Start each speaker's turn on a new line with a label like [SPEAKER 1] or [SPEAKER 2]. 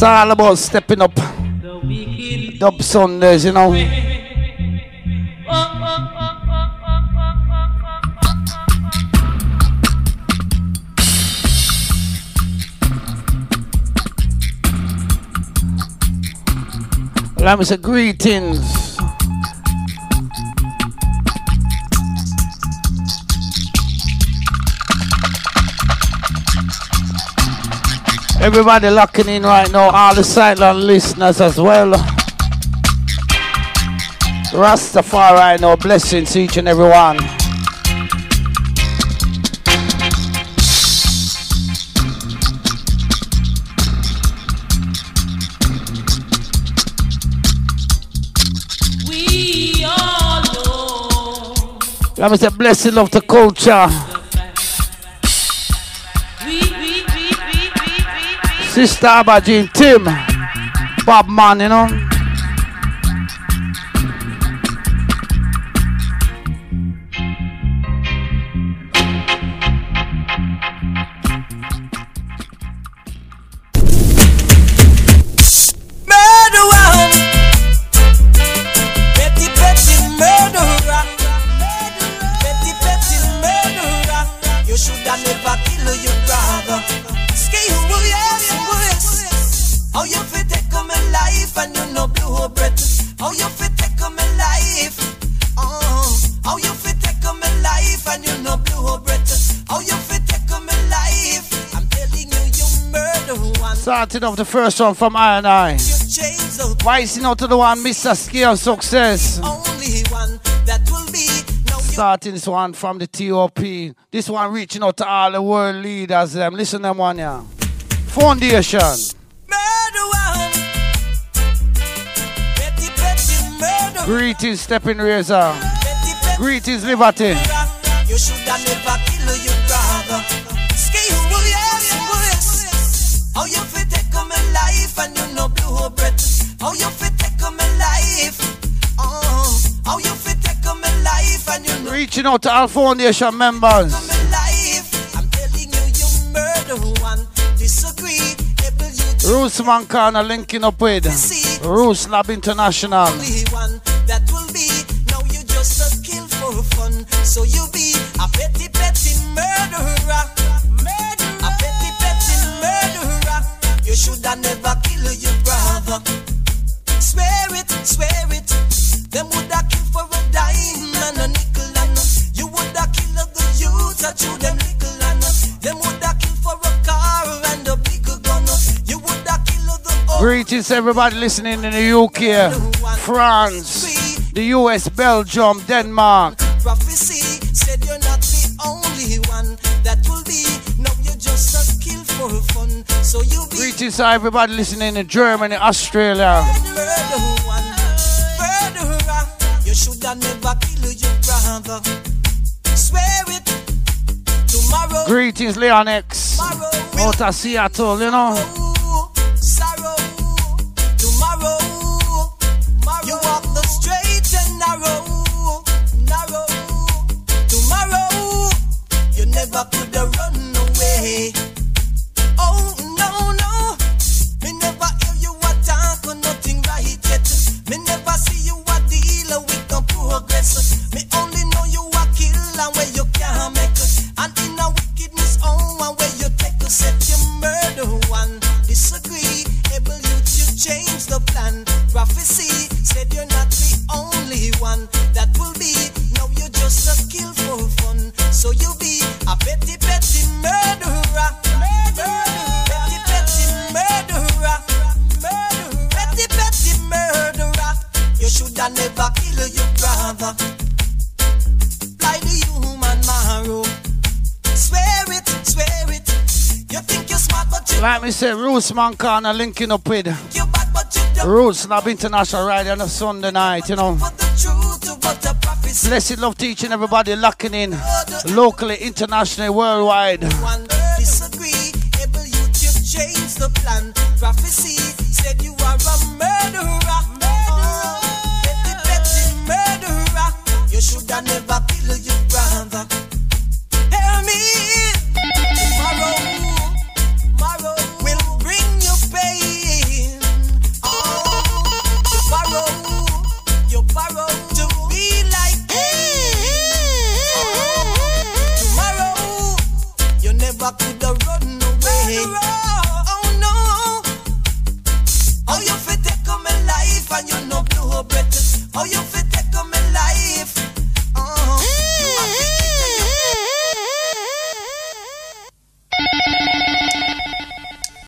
[SPEAKER 1] It's all about stepping up. Dub Sundays, you know. Let me say greetings. Everybody locking in right now, all the silent listeners as well. Rastafari right now, blessings to each and every one.
[SPEAKER 2] We all know.
[SPEAKER 1] Let me say blessing of the culture. Sister Abajin, Tim, Bob Man, you know. Starting off the first one from I&I. Rising out to the one, Mr. Ski of Success. Starting this one from the TOP. This one reaching out to all the world leaders. Listen to them one, yeah. Foundation. Greetings, Stepping Razor. Greetings, Liberty.
[SPEAKER 3] You should have never kill your brother. How you fit take my life and you no blue breath? How you fit take my life? How you fit take my life and you no
[SPEAKER 1] reaching out to all Foundation members.
[SPEAKER 3] I'm telling you, you murder one. Disagree.
[SPEAKER 1] Roos Mancana linking up with Roos Lab International.
[SPEAKER 3] Only one that will be. Now you just a kill for fun. So you be a petty murderer. You should have never killed your brother. Swear it. Them would have killed for a dime and a nickel and you would have killed the youth that you them nickel and them would have killed for a car and a big gun. You would have killed the
[SPEAKER 1] greetings everybody listening in the UK, France, the US, Belgium, Denmark.
[SPEAKER 3] Prophecy said you're not the only one that will be. No, you're just a kill for fun. So you be
[SPEAKER 1] greetings to everybody listening in Germany, Australia.
[SPEAKER 3] Murderer, you should have never killed your brother. Swear it. Tomorrow.
[SPEAKER 1] Greetings, Leon X. Out of Seattle, you know.
[SPEAKER 3] Sorrow. Tomorrow. You walk the straight and narrow. Tomorrow. You never could have run away. Oh no, me never hear you attack on nothing right yet. Me never see you a dealer with no progress. Me only know you a killer where you can't make. And in a wickedness, where you take a set you murder one. Disagree, able you change the plan. Prophecy said you're not the only one that will be. Now you're just a kill for fun. So you be a petty murderer. Petty murderer. You should have never killed your brother. Like the human marrow. Swear it. You think you're smart, but you
[SPEAKER 1] like me say, Roos Mancana linking up with Roos Lab International right on a Sunday night, you know. Blessed love teaching everybody locking in locally, internationally, worldwide.
[SPEAKER 3] Disagree, able you to change the plan. Prophecy said you are a murderer. Petty murderer. You should have never killed your brother. Hear me. Tomorrow will bring you pain. Oh no. Oh, you fit take on my life and you no blow breath. Oh, you fit take on my life.